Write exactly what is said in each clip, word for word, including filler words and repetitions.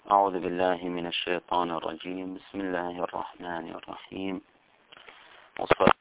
أعوذ بالله من الشيطان الرجيم. بسم الله الرحمن الرحيم. والصلاة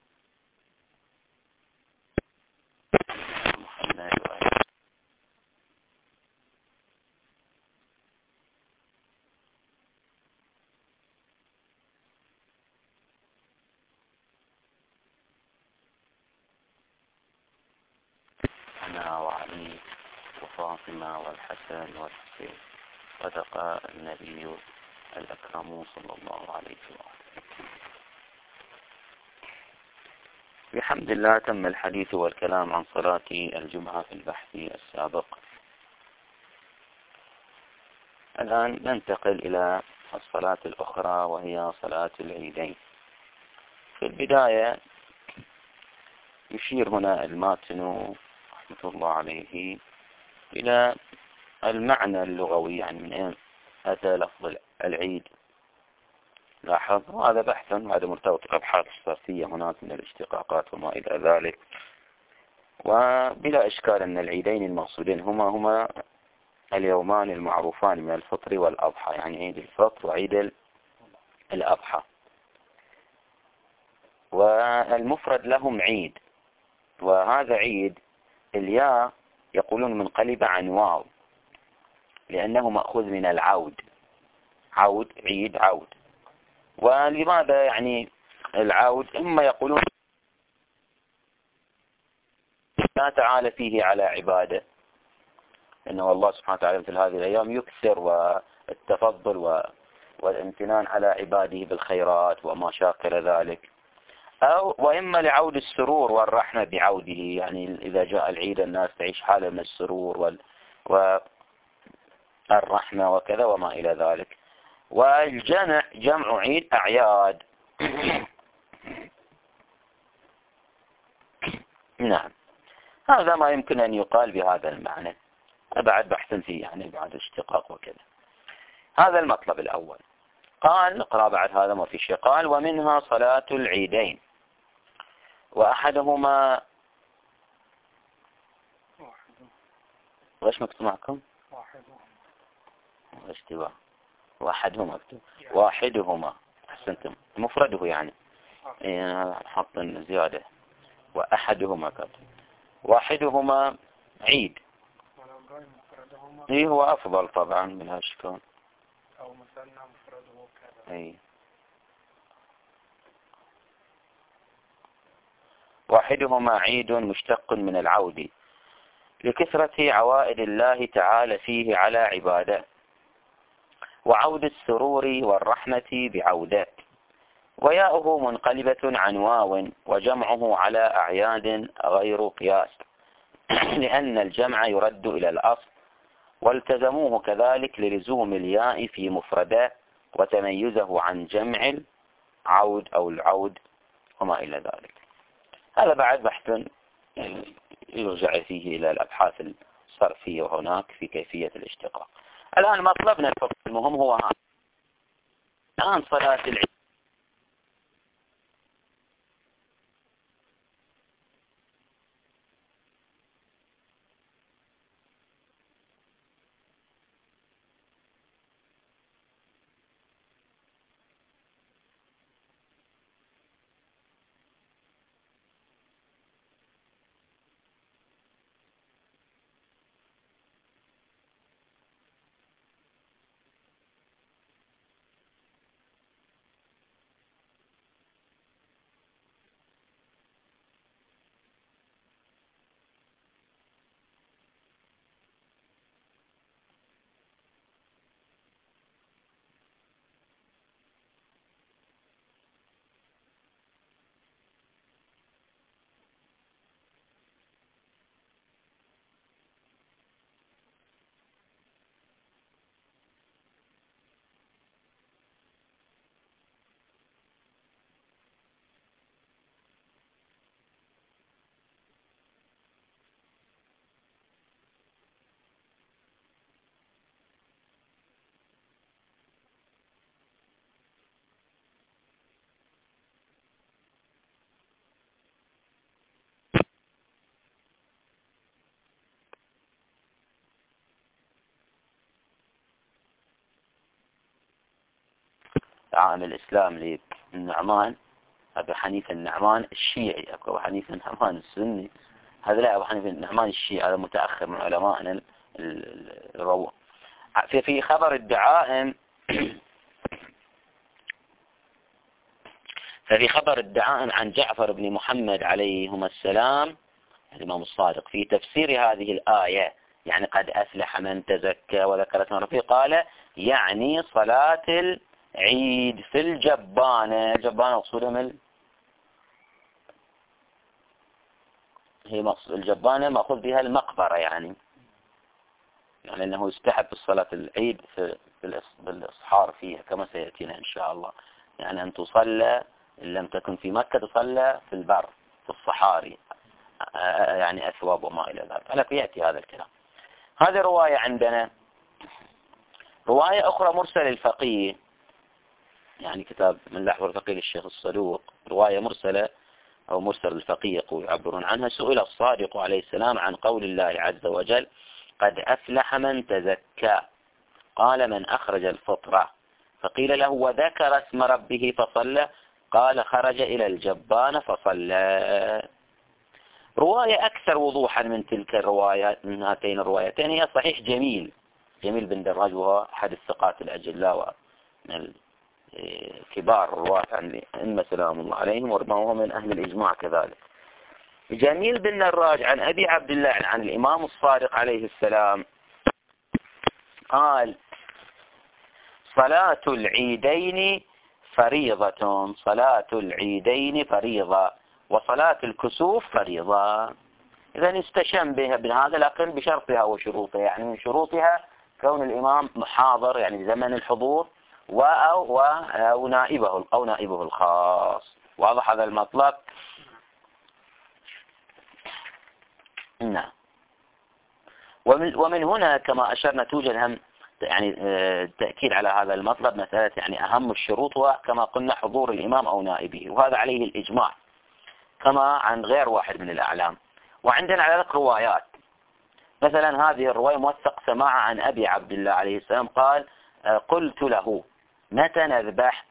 أنا وعلي وفاطمة والحسن والحسين صدق النبي الأكرم صلى الله عليه وآله. بحمد الله تم الحديث والكلام عن صلاة الجمعة في البحث السابق. الآن ننتقل إلى الصلاة الأخرى وهي صلاة العيدين. في البداية يشير هنا الماتن رحمة الله عليه إلى المعنى اللغوي، يعني من أين أتى لفظ العيد. لاحظ هذا بحث هذا مرتبط بأبحاث الصرفية هناك من الاشتقاقات وما إلى ذلك، وبلا إشكال أن العيدين المقصودين هما هما اليومان المعروفان من الفطر والأضحى، يعني عيد الفطر وعيد الأضحى. والمفرد لهم عيد، وهذا عيد الياء يقولون منقلب عن واو لأنه مأخوذ من العود، عود عيد عود. ولماذا يعني العود؟ إما يقولون لا تعالى فيه على عباده، إنه الله سبحانه وتعالى مثل هذه الأيام يكثر والتفضل والامتنان على عباده بالخيرات وما شاكل ذلك، أو وإما لعود السرور والرحمة بعوده، يعني إذا جاء العيد الناس تعيش حالة من السرور وال والرحمة وكذا وما إلى ذلك. والجمع جمع عيد أعياد. نعم، هذا ما يمكن أن يقال بهذا المعنى، بعد بحث فيه يعني بعد اشتقاق وكذا. هذا المطلب الأول. قال نقرأ بعد هذا ما في شيء. قال ومنها صلاة العيدين وأحدهما وإيش مكتوب معكم؟ اشتباه. واحدهما مكتوب واحدهما. أحسنتم، مفرده يعني إيه، حط زيادة. وأحدهما كتب واحدهما عيد. إيه هو أفضل طبعا من هالشكل. أو مثنى مفرده كذا. إيه واحدهما عيد مشتق من العود لكثرة عوائد الله تعالى فيه على عباده، وعود السرور والرحمة بعوده، وياؤه منقلبة عن واو، وجمعه على أعياد غير قياس لأن الجمع يرد إلى الأصل، والتزموه كذلك للزوم الياء في مفرده وتميزه عن جمع العود أو العود وما إلى ذلك. هذا بعد بحث يرجع فيه إلى الأبحاث الصرفية وهناك في كيفية الاشتقاق. الآن مطلبنا المهم هو هذا. الآن صلاة العيد عام الإسلام للنعمان أبي حنيفة النعمان الشيعي، أبو حنيفة النعمان السني، هذا لا، أبو حنيفة النعمان الشيعي هذا متأخر من علمائنا الروح. في في خبر الدعائم ففي خبر الدعائم عن جعفر بن محمد عليهما السلام الإمام الصادق في تفسير هذه الآية، يعني قد أفلح من تزكى وذكر اسم ربه، قال يعني صلاة العيد في الجبانة. الجبانة مقصودة من هي مقصود الجبانة مأخذ بها المقبرة، يعني يعني أنه يستحب الصلاة العيد في بالإصحار فيها كما سيأتينا إن شاء الله، يعني أن تصلى إن لم تكن في مكة تصلى في البر في الصحاري، يعني أثواب وما إلى ذلك. على يأتي هذا الكلام. هذه رواية عندنا. رواية أخرى مرسل الفقيه، يعني كتاب من لحظ الفقيه للشيخ الصدوق، رواية مرسلة أو مرسل الفقيه يعبرون عنها. سئل الصادق عليه السلام عن قول الله عز وجل قد أفلح من تزكى، قال من أخرج الفطرة، فقيل له وذكر اسم ربه فصلى، قال خرج إلى الجبان فصلى. رواية أكثر وضوحا من تلك الروايات، من هاتين الروايتين، هي صحيح جميل جميل بن دراج، وهو أحد الثقات الأجلاء من كبار الرواة عن الأئمة سلام الله عليهم، وربما هو من أهل الإجماع كذلك. جميل بن دراج عن أبي عبد الله عن الإمام الصادق عليه السلام قال صلاة العيدين فريضة، صلاة العيدين فريضة، وصلاة الكسوف فريضة. إذا استشم بها بهذا، لكن بشرطها وشروطها، يعني من شروطها كون الإمام محاضر يعني زمن الحضور، أو, أو نائبه أو نائبه الخاص. واضح هذا المطلب؟ نعم. ومن, ومن هنا كما أشرنا توجد هم يعني تأكيد على هذا المطلب، مسألة يعني أهم الشروط هو كما قلنا حضور الإمام أو نائبه، وهذا عليه الإجماع كما عن غير واحد من الأعلام. وعندنا على ذلك روايات، مثلا هذه الرواية موثق سماعة عن أبي عبد الله عليه السلام قال قلت له متى نذبح؟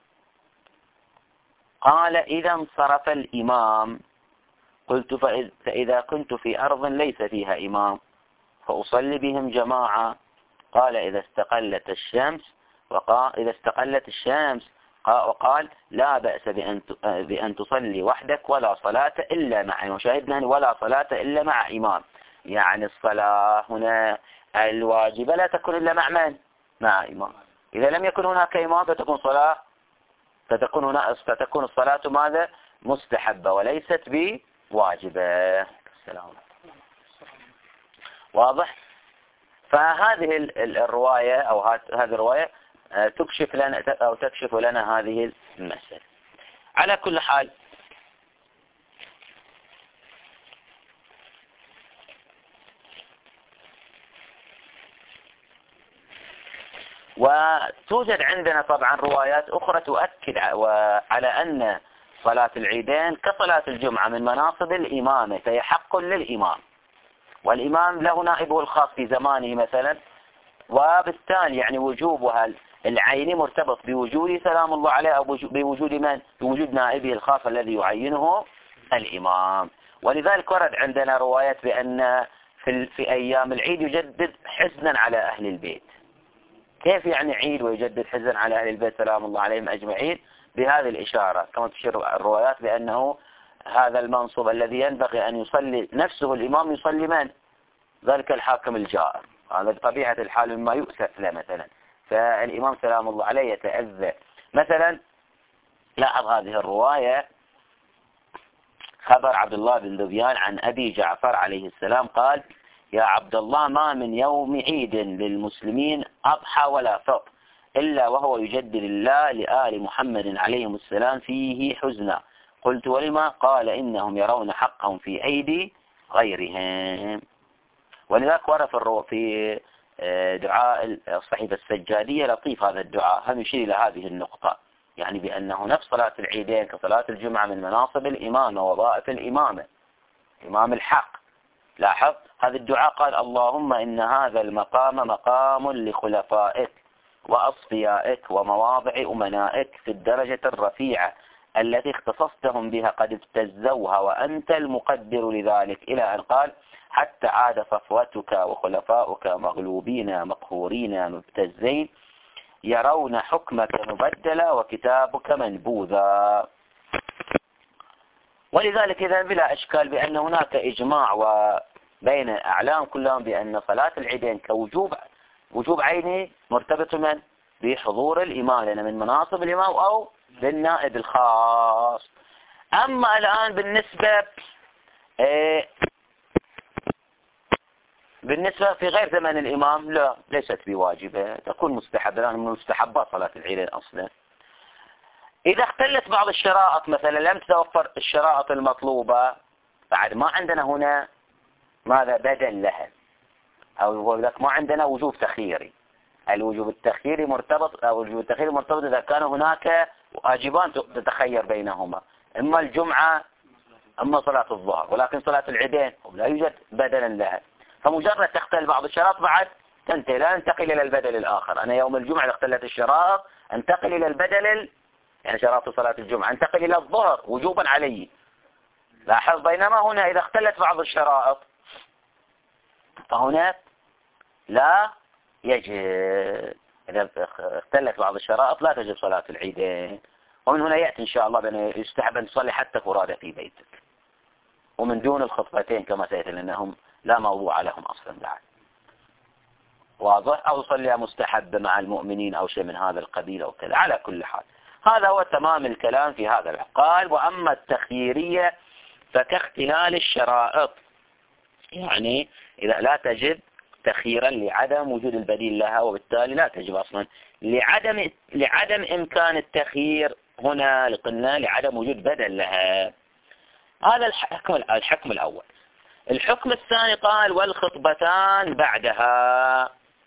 قال إذا انصرف الإمام. قلت فإذا كنت في أرض ليس فيها إمام فأصلي بهم جماعة. قال إذا استقلت الشمس، وقال إذا استقلت الشمس وقال لا بأس بأن بأن تصلي وحدك ولا صلاة إلا مع إمام. شاهدنا ولا صلاة إلا مع إمام، يعني الصلاة هنا الواجبة لا تكون إلا مع من؟ مع إمام. إذا لم يكن هناك إمام فتكون صلاة فتكون هنا فتكون الصلاة ماذا؟ مستحبة وليست بواجبة. السلام عليكم. واضح؟ فهذه الرواية أو هذه الرواية تكشف لنا أو تكشف لنا هذه المسألة. على كل حال وتوجد عندنا طبعا روايات أخرى تؤكد على أن صلاة العيدين كصلاة الجمعة من مناصب الإمامة، فهي حق للإمام، والإمام له نائبه الخاص في زمانه مثلا، وبالتالي يعني وجوبها العيني مرتبط بوجود سلام الله عليه أو بوجود من؟ بوجود نائبه الخاص الذي يعينه الإمام. ولذلك ورد عندنا روايات بأن في, في أيام العيد يجدد حزنا على أهل البيت. كيف يعني عيد ويجدد حزنا على أهل البيت سلام الله عليهم أجمعين؟ بهذه الإشارة كما تشير الروايات بأنه هذا المنصب الذي ينبغي أن يصلي نفسه الإمام يصلي من؟ ذلك الحاكم الجائر، هذا بطبيعة الحال مما يؤسف له مثلا، فالإمام سلام الله عليه يتأذى. مثلا لاحظ هذه الرواية خبر عبد الله بن ذبيان عن أبي جعفر عليه السلام قال يا عبد الله ما من يوم عيد للمسلمين أضحى ولا فطر إلا وهو يجدد الله لآل محمد عليهم السلام فيه حزنا. قلت ولما؟ قال إنهم يرون حقهم في أيدي غيرهم. ولذلك ورد في دعاء الصحيفة السجادية لطيف هذا الدعاء، هم يشير إلى هذه النقطة، يعني بأنه نفس صلاة العيدين كصلاة الجمعة من مناصب الإمامة ووظائف الإمامة، إمام الحق. لاحظ هذا الدعاء قال اللهم إن هذا المقام مقام لخلفائك وأصفيائك ومواضع أمنائك في الدرجة الرفيعة التي اختصصتهم بها قد ابتزوها وأنت المقدر لذلك، إلى أن قال: حتى عاد صفوتك وخلفاؤك مغلوبين مقهورين مبتزين يرون حكمك مبدلا وكتابك منبوذا. ولذلك إذا بلا إشكال بأن هناك إجماع وبين الأعلام كلهم بأن صلاة العيدين كوجوب وجوب عيني مرتبط من بحضور الإمام، لأن من مناصب الإمام أو بالنائب الخاص. أما الآن بالنسبة إيه بالنسبة في غير زمن الإمام لا، ليست بواجبة، تكون مستحبة، لأن من مستحبات صلاة العيدين أصلا. إذا اختلت بعض الشرائط مثلا لم تتوفر الشرائط المطلوبة، بعد ما عندنا هنا ماذا بدل لها، أو لك ما عندنا وجوب تخييري. الوجوب التخييري مرتبط أو الوجوب التخييري مرتبط إذا كان هناك واجبان تتخير بينهما، إما الجمعة أما صلاة الظهر، ولكن صلاة العيدين لا يوجد بدلا لها، فمجرد تختل بعض الشرائط بعد تنتهي، لا انتقل إلى البدل الآخر. أنا يوم الجمعة إذا اختلت الشرائط انتقل إلى البدل ال... يعني شرائط صلاة الجمعة انتقل إلى الظهر وجوبا علي. لاحظ، بينما هنا إذا اختلت بعض الشرائط فهنا لا يجب، إذا اختلت بعض الشرائط لا تجب صلاة العيدين. ومن هنا يأتي إن شاء الله بأن يستحب أن تصلي حتى فرادى في بيتك ومن دون الخطبتين كما سيأتي، لأنهم لا موضوع لهم أصلا بعد، واضح، أو صلي مستحب مع المؤمنين أو شيء من هذا القبيل أو كذا. على كل حال هذا هو تمام الكلام في هذا العقد. قال: وأما التخييرية فكاختلال الشرائط، يعني إذا لا تجب تخييرا لعدم وجود البديل لها، وبالتالي لا تجب أصلا لعدم لعدم إمكان التخيير هنا، لقلنا لعدم وجود بدل لها. هذا الحكم الحكم الأول. الحكم الثاني قال: والخطبتان بعدها.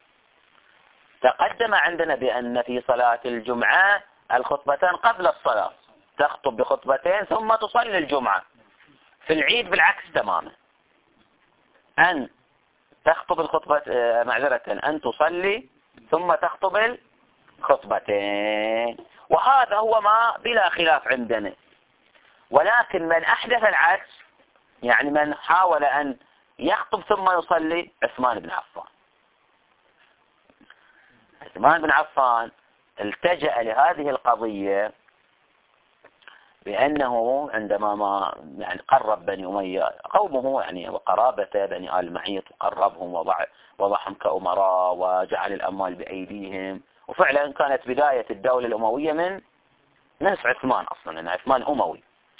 تقدم عندنا بأن في صلاة الجمعة الخطبتان قبل الصلاة، تخطب بخطبتين ثم تصلي الجمعة. في العيد بالعكس تماما، أن تخطب الخطبة معذرة أن تصلي ثم تخطب الخطبتين، وهذا هو ما بلا خلاف عندنا. ولكن من أحدث العكس، يعني من حاول أن يخطب ثم يصلي، عثمان بن عفان. عثمان بن عفان التجأ لهذه القضية بأنه عندما ما يعني قرب بني أمية قومه، يعني وقرابته بني آل معيط، وقربهم وضع وضعهم كأمراء وجعل الأموال بأيديهم، وفعلا كانت بداية الدولة الأموية من نفس عثمان أصلا، لأن عثمان أموي،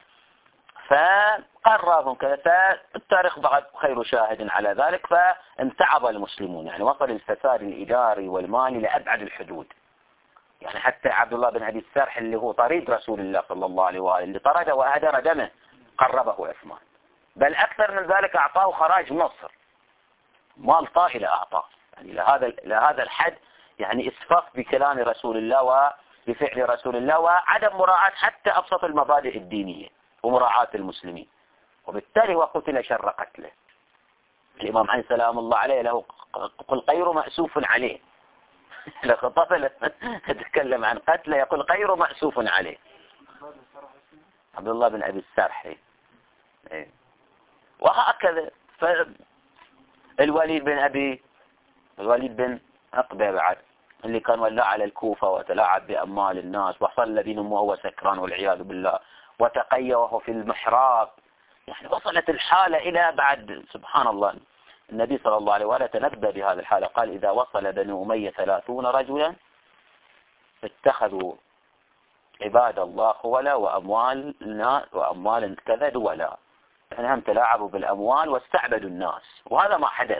فقربهم كذا. فالتاريخ بعد خير شاهد على ذلك، فانتعب المسلمون، يعني وصل الفساد الإداري والمالي لأبعد الحدود. يعني حتى عبد الله بن أبي السرح اللي هو طريد رسول الله صلى الله عليه وآله، اللي طرده وأهدر دمه، قربه عثمان، بل أكثر من ذلك أعطاه خراج مصر، مال طائلة أعطاه، يعني لهذا لهذا الحد، يعني إسفاف بكلام رسول الله وبفعل رسول الله، وعدم مراعاة حتى أبسط المبادئ الدينية ومراعاة المسلمين، وبالتالي وقتل شر قتله. الإمام علي سلام الله عليه له قل غير مأسوف عليه، لو طفل تتكلم عن قتله يقول غير مأسوف عليه. عبد الله بن أبي السرح. إيه. وهكذا الوليد بن أبي الوليد بن عقبة بعد، اللي كان ولاء على الكوفة وتلاعب بأموال الناس، وصلى بهم وهو سكران والعياذ بالله، وتقي وهو في المحراب. يعني وصلت الحالة إلى بعد سبحان الله. النبي صلى الله عليه وآله تنبأ بهذه الحالة، قال: إذا وصل بني أمية ثلاثون رجلا اتخذوا عباد الله خولا وأموال وأموال كذا دولا، يعني هم تلاعبوا بالأموال واستعبدوا الناس، وهذا ما حدث.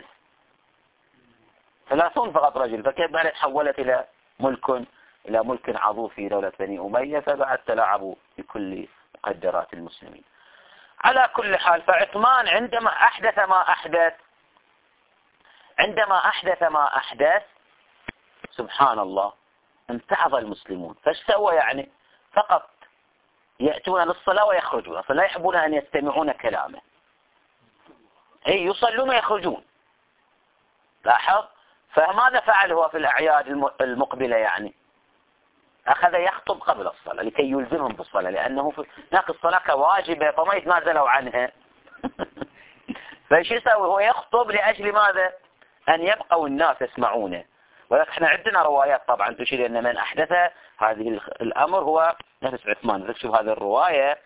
ثلاثون فقط رجل، فكيف بعد تحولت إلى ملك إلى ملك عظيم في دولة بني أمية، فبعد تلاعبوا بكل مقدرات المسلمين. على كل حال، فعثمان عندما أحدث ما أحدث عندما أحدث ما أحدث سبحان الله امتعض المسلمون. فايش سوى؟ يعني فقط يأتون للصلاة ويخرجون، فلا يحبون أن يستمعون كلامه. أي يصلون ويخرجون. لاحظ، فماذا فعل هو في الأعياد المقبلة؟ يعني أخذ يخطب قبل الصلاة لكي يلزمهم بالصلاة، لأنه هناك الصلاة كواجبة فما يتنازلوا عنها. فايش يسوي؟ هو يخطب لأجل ماذا؟ أن يبقوا الناس يسمعونه. ولكن احنا عندنا روايات طبعا تشير أن من أحدث هذه الأمر هو نفس عثمان. نكتب هذه الرواية،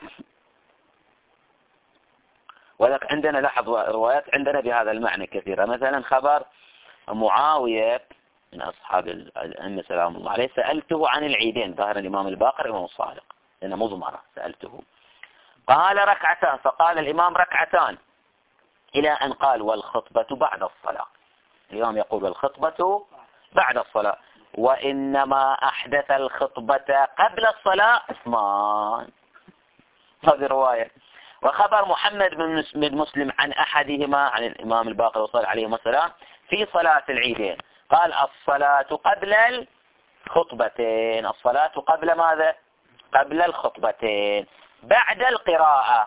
ولكن عندنا لاحظ روايات عندنا بهذا المعنى كثيرة. مثلا خبر معاوية من أصحاب الأئمة سلام الله عليه، سألته عن العيدين، ظاهر الإمام الباقر الإمام الصادق لأنه مضمرة، سألته قال ركعتان، فقال الإمام ركعتان إلى أن قال والخطبة بعد الصلاة. الإمام يقول والخطبة بعد الصلاة، وإنما أحدث الخطبة قبل الصلاة عثمان. هذه رواية. وخبر محمد بن مسلم عن أحدهما عن الإمام الباقر وصلى عليه السلام في صلاة العيدين قال الصلاة قبل الخطبتين. الصلاة قبل ماذا؟ قبل الخطبتين بعد القراءة.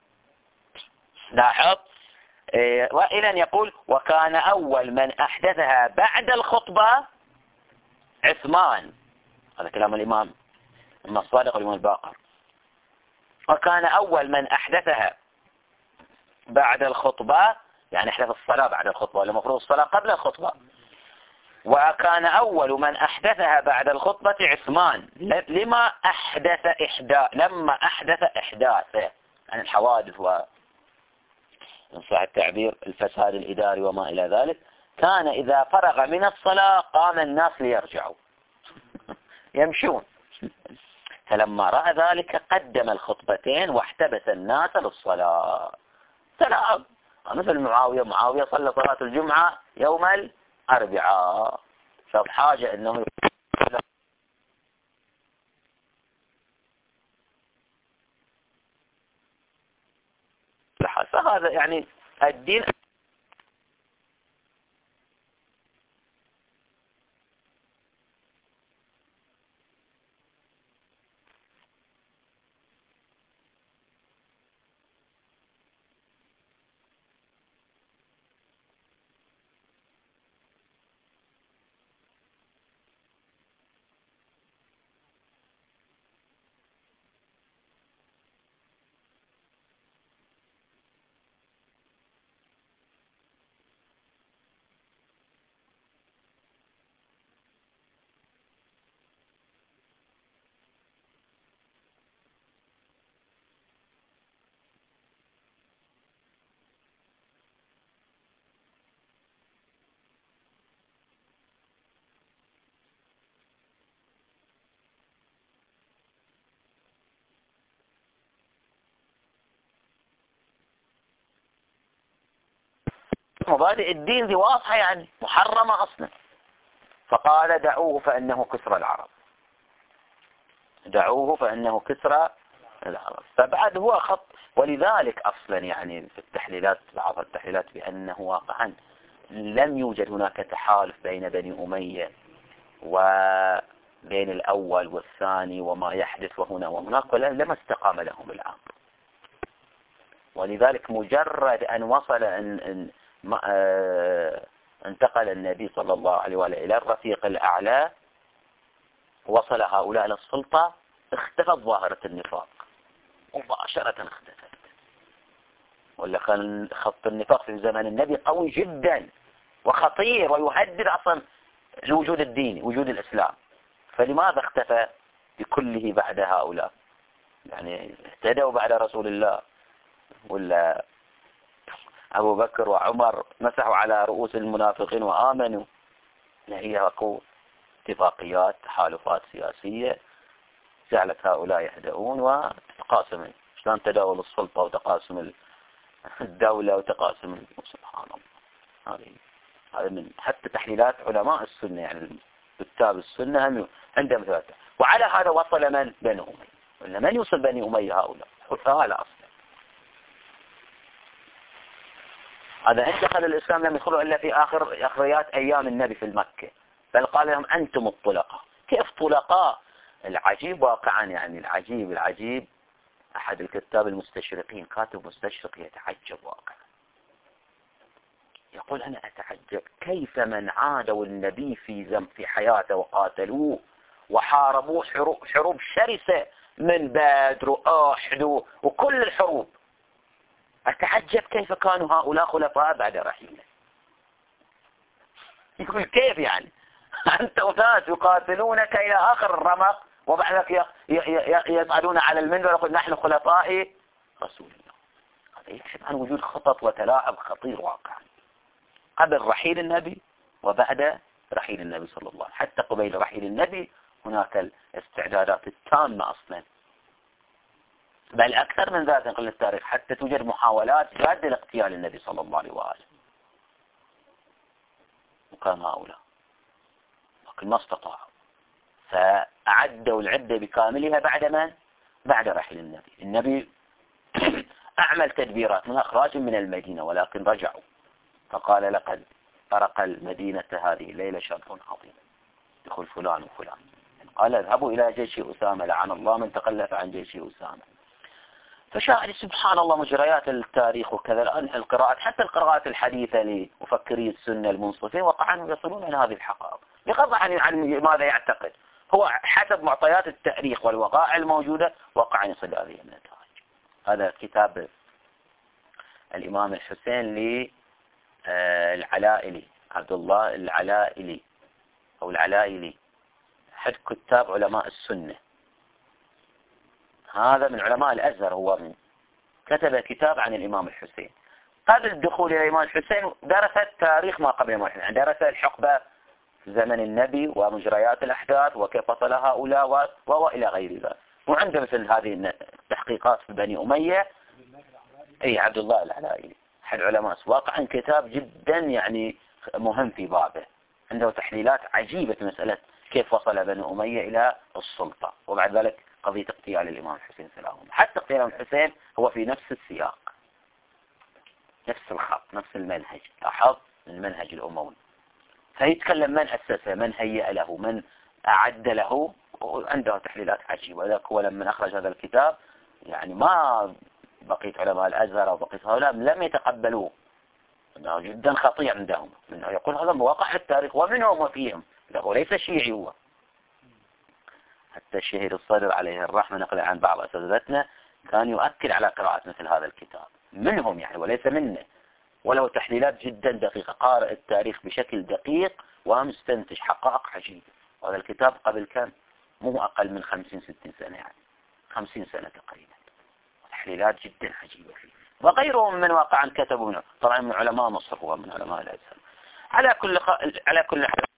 لاحظ. إيه وإلى أن يقول وكان أول من أحدثها بعد الخطبة عثمان. هذا كلام الإمام الصادق والإمام الباقر. وكان أول من أحدثها بعد الخطبة، يعني أحدث الصلاة بعد الخطبة، ولا المفروض الصلاة قبل الخطبة. وكان أول من أحدثها بعد الخطبة عثمان. لما أحدث إحداث لما أحدث إحداثه عن الحوادث و إن صح التعبير الفساد الإداري وما إلى ذلك، كان إذا فرغ من الصلاة قام الناس ليرجعوا يمشون. فلما رأى ذلك قدم الخطبتين واحتبس الناس للصلاة. سلام. مثل معاوية معاوية صلى صلاة الجمعة يوم الأربعاء، شاف حاجة أنه فهذا يعني الدين. مبادئ الدين دي واضحة يعني محرمة أصلا. فقال دعوه فإنه كسر العرب، دعوه فإنه كسر العرب. فبعد هو خط. ولذلك أصلا يعني في التحليلات بعض التحليلات بأنه واقعا لم يوجد هناك تحالف بين بني أمية وبين الأول والثاني وما يحدث وهنا وهناك، لما استقام لهم الأمر. ولذلك مجرد أن وصل أن, أن انتقل النبي صلى الله عليه وآله إلى الرفيق الأعلى، وصل هؤلاء للسلطة، اختفت ظاهرة النفاق مباشرة، اختفت. ولا كان خط النفاق في زمن النبي قوي جدا وخطير ويهدد أصلا الوجود الديني، وجود الإسلام. فلماذا اختفى بكله بعد هؤلاء؟ يعني اهتدوا بعد رسول الله، ولا أبو بكر وعمر مسحوا على رؤوس المنافقين وآمنوا؟ لا، هي أكو اتفاقيات تحالفات سياسية جعلت هؤلاء يهدؤون وتقاسم. شلون تداول السلطة وتقاسم الدولة وتقاسم. سبحان الله. هذه هذا من حتى تحليلات علماء السنة، يعني كتاب السنة هم عندهم ثلاثة. وعلى هذا وصل من؟ بني أمية. ولا من يوصل بني أمية هؤلاء؟ حثالة أصلا. هذا عند دخل الإسلام لم يدخلوا إلا في آخر أخريات أيام النبي في المكة، بل قال لهم أنتم الطلقاء. كيف طلقاء؟ العجيب واقعا، يعني العجيب العجيب أحد الكتاب المستشرقين، كاتب مستشرق، يتعجب واقعا، يقول أنا أتعجب كيف من عادوا النبي في زم في حياته وقاتلوه وحاربوه حروب, حروب شرسة من بدر وأحد وكل الحروب، أتعجب كيف كانوا هؤلاء خلفاء بعد رحيله. يقول كيف يعني أنت أناس يقاتلونك إلى آخر الرمق وبعد ذلك يصعدون على المنبر ويقول نحن خلفاء رسول الله. هذا يكشف عن وجود خطط وتلاعب خطير واقعا قبل رحيل النبي وبعد رحيل النبي صلى الله عليه وسلم. حتى قبيل رحيل النبي هناك الاستعدادات التامة أصلا، بل أكثر من ذلك نقل التاريخ حتى توجد محاولات جادة لاغتيال النبي صلى الله عليه وآله، وكان هؤلاء لكن ما استطاعوا، فأعدوا العدة بكاملها بعد من؟ بعد رحيل النبي. النبي أعمل تدبيرات من أخراج من المدينة، ولكن رجعوا فقال لقد طرق المدينة هذه الليلة شر عظيم يدخل فلان وفلان. قال اذهبوا إلى جيش أسامة لعن الله من تخلف عن جيش أسامة. فشاهد سبحان الله مجريات التاريخ وكذا. الآن القراءات حتى القراءات الحديثة لمفكري السنة المنصفين وقع عنهم يصلون إلى هذه الحقائق بغض عن عن ماذا يعتقد هو، حسب معطيات التاريخ والوقائع الموجودة وقع عن يصل هذه النتائج. هذا كتاب الإمام الحسين للعلائلي، عبد الله العلائلي أو العلائلي، أحد كتاب علماء السنة. هذا من علماء الأزهر، هو من كتب كتاب عن الإمام الحسين. قبل الدخول إلى الإمام الحسين درس تاريخ ما قبل الإمام الحسين، درس الحقبة في زمن النبي ومجريات الأحداث وكيف فصل هؤلاء وإلى غير ذلك. وعنده مثل هذه التحقيقات في بني أمية. أي عبد الله العلائلي أحد علماء واقعا كتاب جدا يعني مهم في بابه، عنده تحليلات عجيبة في مسألة كيف وصل بني أمية إلى السلطة، وبعد ذلك قضية اغتيال الإمام الحسين سلام. حتى اغتيال الإمام الحسين هو في نفس السياق، نفس الخط، نفس المنهج. لاحظ المنهج الأموي، فيتكلم من أسسه، من هيئ له، من أعد له، وعنده تحليلات عجيبة. وذلك هو لما أخرج هذا الكتاب يعني ما بقية علماء الأزهر أو بقية هؤلاء لم يتقبلوه، أنه جدا خطير عندهم، أنه يقول هذا مواقع التاريخ ومنهم وفيهم، هو ليس شيعي هو. حتى الشهيد الصدر عليه الرحمة نقل عن بعض أساتذتنا كان يؤكد على قراءة مثل هذا الكتاب منهم يعني وليس منه، وله تحليلات جدا دقيقة، قارئ التاريخ بشكل دقيق ومستنتج حقائق عجيبة. هذا الكتاب قبل كان مو أقل من خمسين ستين سنة، يعني خمسين سنة تقريبا، تحليلات جدا عجيبة فيه. وغيرهم من واقعا كتبوا منه، طبعا من علماء مصر ومن علماء الأزهر. على كل خ... على كل حال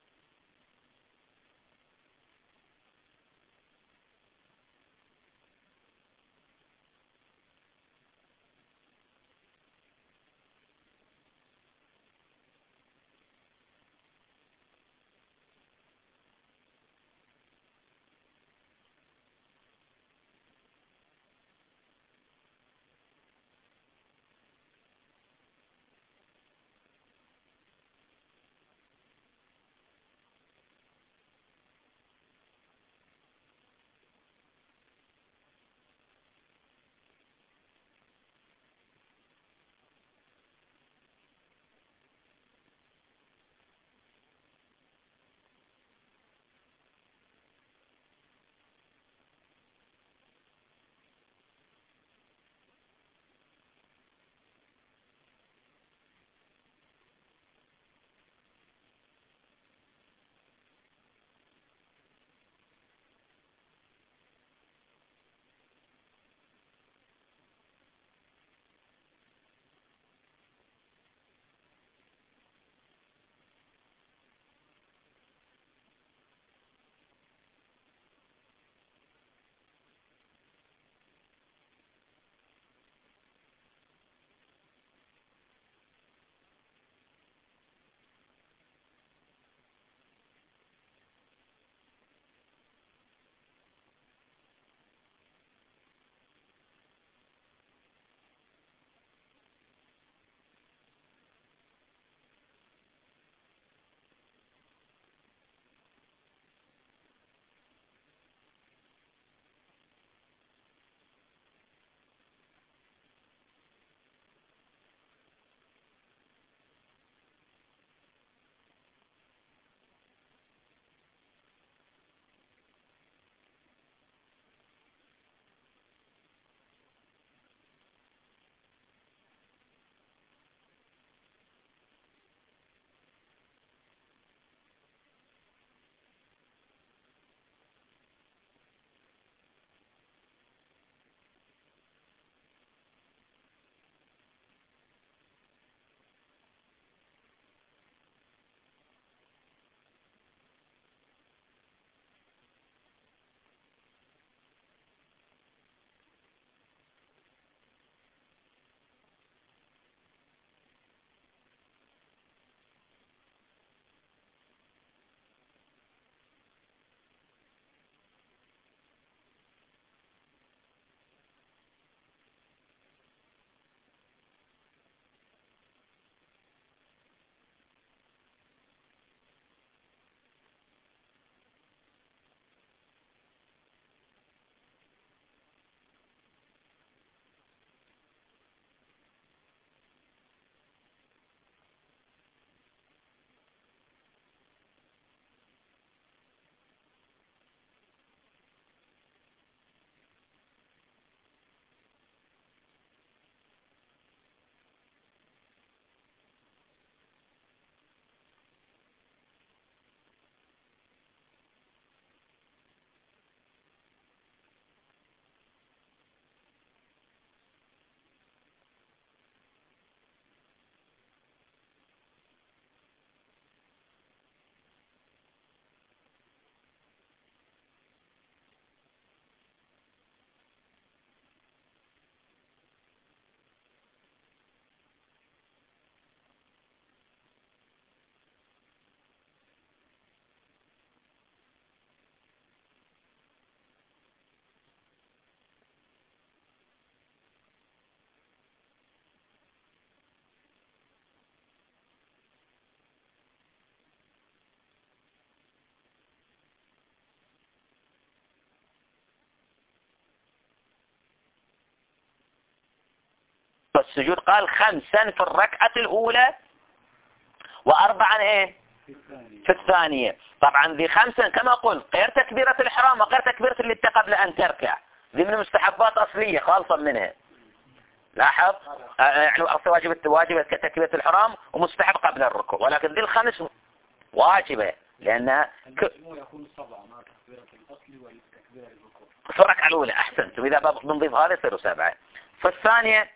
والسجود قال خمسا في الركعة الأولى وأربعا إيه في الثانية. طبعا ذي خمسا كما قلت غير تكبيرة الإحرام وغير تكبيرة اللي انت قبل أن تركع، ذي من المستحبات أصلية خالصا منها. لاحظ يعني واجبة واجبة كتكبيرة الإحرام ومستحب قبل الركوع، ولكن ذي الخمس واجبة لأنها ك... يكون سبعة مع تكبيرة الأصل والتكبيرة الركوع. في الركعة الأولى أحسنت، وإذا بنضيف هذا يصيروا سبعة. في الثانية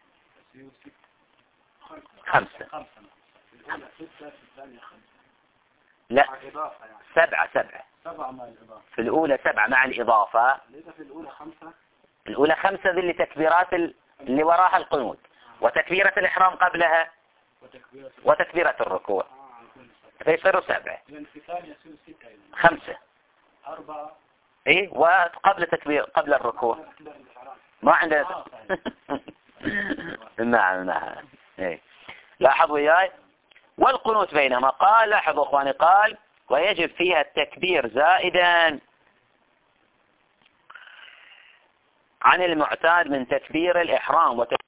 خمسة. لا سبعة سبعة سبعة مع الإضافة. في الأولى سبعة مع الإضافة. في الأولى خمسة. الأولى خمسة ذي اللي تكبيرات اللي وراها القنوت، وتكبيرة الإحرام قبلها وتكبيرة الركوع فيصيروا سبعة. خمسة أربعة إيه وقبل تكبير قبل الركوع ما عندنا. نعم نعم إيه. لاحظوا وياي والقنوت بينما قال لاحظوا اخواني قال ويجب فيها التكبير زائدا عن المعتاد من تكبير الإحرام وتكبير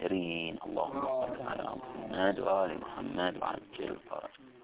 الخاسرين. اللهم صل على محمد وآل محمد وعجل فرجهم.